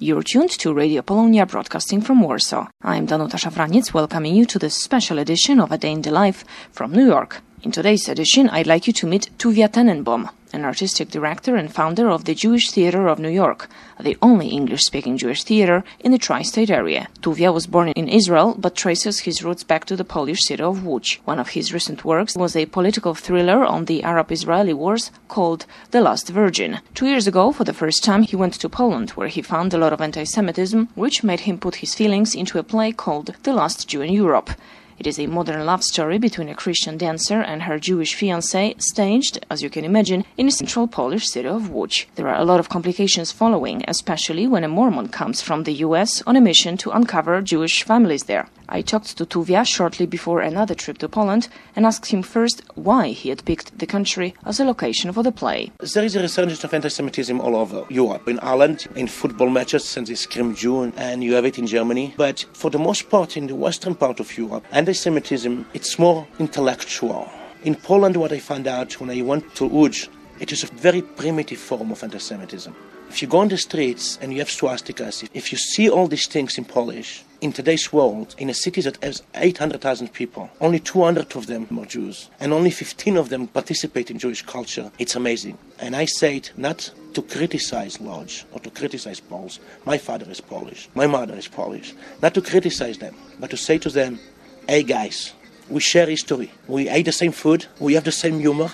You're tuned to Radio Polonia, broadcasting from Warsaw. I'm Danuta Szafraniec, welcoming you to this special edition of A Day in the Life from New York. In today's edition, I'd like you to meet Tuvia Tenenbaum, an artistic director and founder of the Jewish Theater of New York, the only English-speaking Jewish theater in the tri-state area. Tuvia was born in Israel, but traces his roots back to the Polish city of Łódź. One of his recent works was a political thriller on the Arab-Israeli wars called The Last Virgin. 2 years ago, for the first time, he went to Poland, where he found a lot of anti-Semitism, which made him put his feelings into a play called The Last Jew in Europe. It is a modern love story between a Christian dancer and her Jewish fiancé, staged, as you can imagine, in the central Polish city of Łódź. There are a lot of complications following, especially when a Mormon comes from the US on a mission to uncover Jewish families there. I talked to Tuvia shortly before another trip to Poland and asked him first why he had picked the country as a location for the play. There is a resurgence of anti-Semitism all over Europe. In Ireland, in football matches, and they scream Jew, and you have it in Germany. But for the most part, in the western part of Europe, anti-Semitism, it's more intellectual. In Poland, what I found out when I went to Łódź, it is a very primitive form of anti-Semitism. If you go on the streets and you have swastikas, if you see all these things in Polish, in today's world, in a city that has 800,000 people, only 200 of them are Jews, and only 15 of them participate in Jewish culture, it's amazing. And I say it not to criticize Łódź or to criticize Poles. My father is Polish, my mother is Polish. Not to criticize them, but to say to them, hey guys, we share history. We ate the same food. We have the same humor.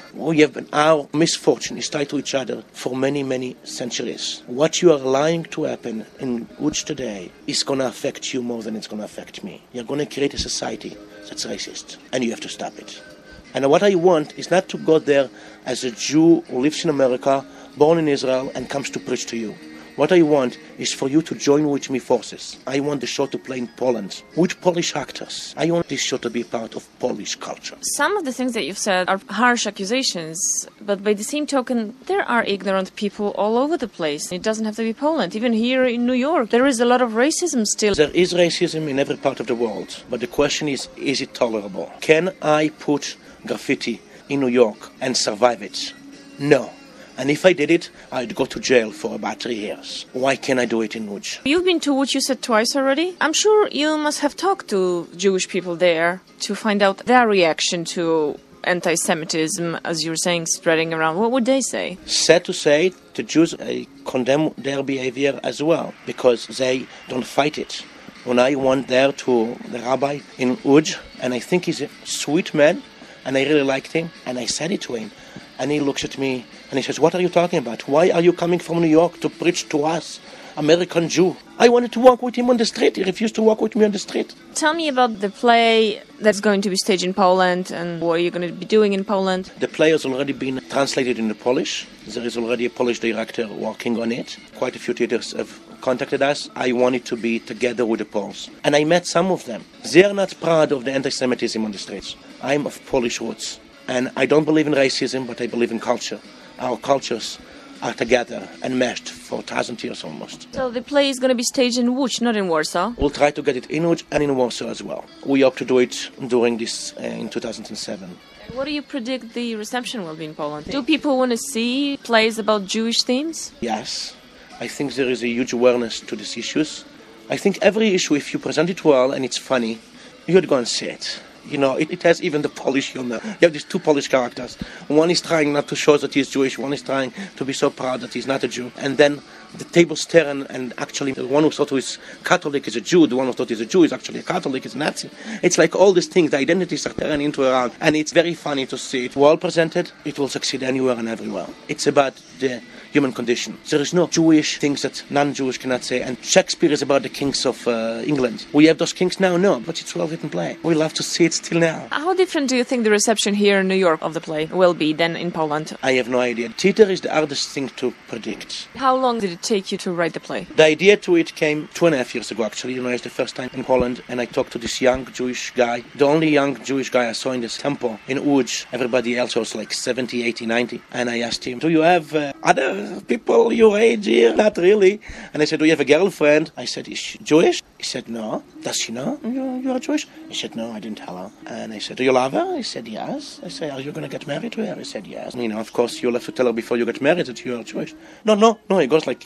Our misfortune is tied to each other for many, many centuries. What you are allowing to happen in Łódź today is going to affect you more than it's going to affect me. You're going to create a society that's racist, and you have to stop it. And what I want is not to go there as a Jew who lives in America, born in Israel, and comes to preach to you. What I want is for you to join with me forces. I want the show to play in Poland with Polish actors. I want this show to be part of Polish culture. Some of the things that you've said are harsh accusations, but by the same token, there are ignorant people all over the place. It doesn't have to be Poland. Even here in New York, there is a lot of racism still. There is racism in every part of the world, but the question is it tolerable? Can I put graffiti in New York and survive it? No. And if I did it, I'd go to jail for about 3 years. Why can't I do it in Łódź? You've been to Łódź, you said, twice already. I'm sure you must have talked to Jewish people there to find out their reaction to anti-Semitism, as you're saying, spreading around. What would they say? Sad to say, the Jews condemn their behavior as well, because they don't fight it. When I went there to the rabbi in Łódź, and I think he's a sweet man, and I really liked him, and I said it to him. And he looks at me and he says, what are you talking about? Why are you coming from New York to preach to us, American Jew? I wanted to walk with him on the street. He refused to walk with me on the street. Tell me about the play that's going to be staged in Poland and what are you going to be doing in Poland? The play has already been translated into Polish. There is already a Polish director working on it. Quite a few theaters have contacted us. I wanted to be together with the Poles. And I met some of them. They are not proud of the anti-Semitism on the streets. I'm of Polish roots. And I don't believe in racism, but I believe in culture. Our cultures are together and meshed for 1,000 years almost. So the play is going to be staged in Łódź, not in Warsaw? We'll try to get it in Łódź and in Warsaw as well. We hope to do it during this in 2007. What do you predict the reception will be in Poland? Do people want to see plays about Jewish themes? Yes. I think there is a huge awareness to these issues. I think every issue, if you present it well and it's funny, you'd go and see it. You know, it has even the Polish humor. You have these two Polish characters. One is trying not to show that he is Jewish. One is trying to be so proud that he's not a Jew. And then the tables turn, and actually the one who thought he was Catholic is a Jew. The one who thought he's a Jew is actually a Catholic, is a Nazi. It's like all these things, the identities are turning into around. And it's very funny to see it. Well presented, it will succeed anywhere and everywhere. It's about the human condition. There is no Jewish things that non-Jewish cannot say. And Shakespeare is about the kings of England. We have those kings now? No, but it's a well-written play. We love to see it still now. How different do you think the reception here in New York of the play will be than in Poland? I have no idea. Theater is the hardest thing to predict. How long did it take you to write the play? The idea to it came 2.5 years ago, actually. You know, it's the first time in Poland, and I talked to this young Jewish guy. The only young Jewish guy I saw in this temple in Łódź. Everybody else was like 70, 80, 90. And I asked him, do you have other people your age here? Not really. And I said, do you have a girlfriend? I said, is she Jewish? He said, no. Does she know you are Jewish? He said, no, I didn't tell her. And I said, do you love her? He said, yes. I said, are you going to get married to her? He said, yes. You know, of course, you'll have to tell her before you get married that you are Jewish. No. He goes like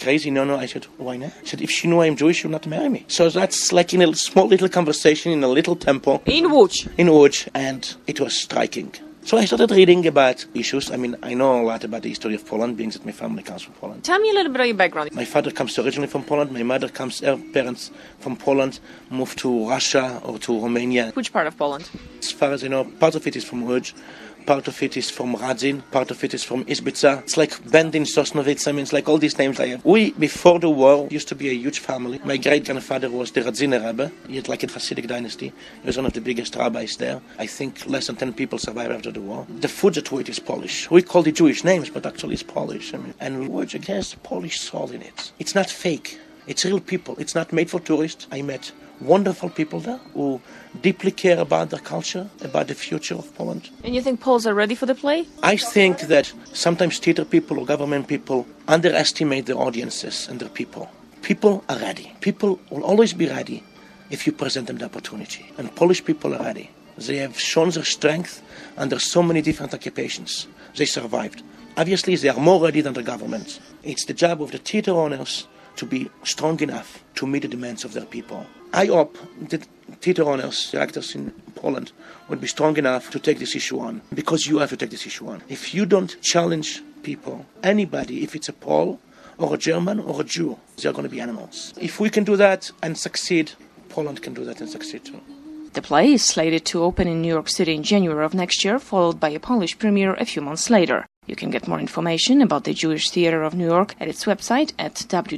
crazy. No. I said, why not? She said, if she knew I'm Jewish, she would not marry me. So that's like in a small little conversation in a little temple. In Łódź. In Łódź, and it was striking. So I started reading about issues. I mean, I know a lot about the history of Poland, being that my family comes from Poland. Tell me a little bit of your background. My father comes originally from Poland. My mother her parents from Poland, moved to Russia or to Romania. Which part of Poland? As far as I know, part of it is from Łódź, part of it is from Radzin, part of it is from Izbica. It's like Bendin, Sosnowiec. I mean, it's like all these names I have. We, before the war, used to be a huge family. My great-grandfather was the Radziner Rebbe. He had like a Hasidic dynasty. He was one of the biggest rabbis there. I think less than 10 people survived after the war. The food that we eat is Polish. We call it Jewish names, but actually it's Polish. I mean, and Łódź, it has Polish soul in it. It's not fake. It's real people. It's not made for tourists. I met wonderful people there who deeply care about their culture, about the future of Poland. And you think Poles are ready for the play? I think that sometimes theater people or government people underestimate their audiences and their people. People are ready. People will always be ready if you present them the opportunity. And Polish people are ready. They have shown their strength under so many different occupations. They survived. Obviously, they are more ready than the government. It's the job of the theater owners to be strong enough to meet the demands of their people. I hope that theater owners, the actors in Poland, would be strong enough to take this issue on, because you have to take this issue on. If you don't challenge people, anybody, if it's a Pole or a German or a Jew, they're going to be animals. If we can do that and succeed, Poland can do that and succeed too. The play is slated to open in New York City in January of next year, followed by a Polish premiere a few months later. You can get more information about the Jewish Theatre of New York at its website at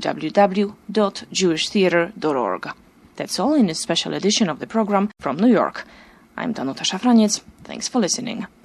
www.jewishtheatre.org. That's all in this special edition of the program from New York. I'm Danuta Szafraniec. Thanks for listening.